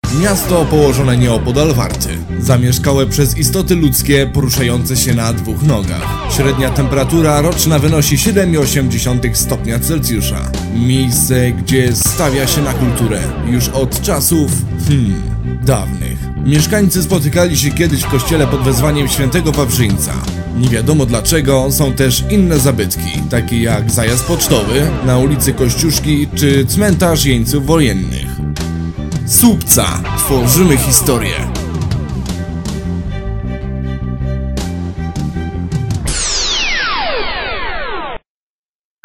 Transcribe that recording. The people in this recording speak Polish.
Miasto położone nieopodal Warty, zamieszkałe przez istoty ludzkie poruszające się na dwóch nogach. Średnia temperatura roczna wynosi 7,8 stopnia Celsjusza. Miejsce, gdzie stawia się na kulturę już od czasów dawnych. Mieszkańcy spotykali się kiedyś w kościele pod wezwaniem świętego Wawrzyńca. Nie wiadomo dlaczego są też inne zabytki, takie jak zajazd pocztowy na ulicy Kościuszki czy cmentarz jeńców wojennych. Słupca. Tworzymy historię.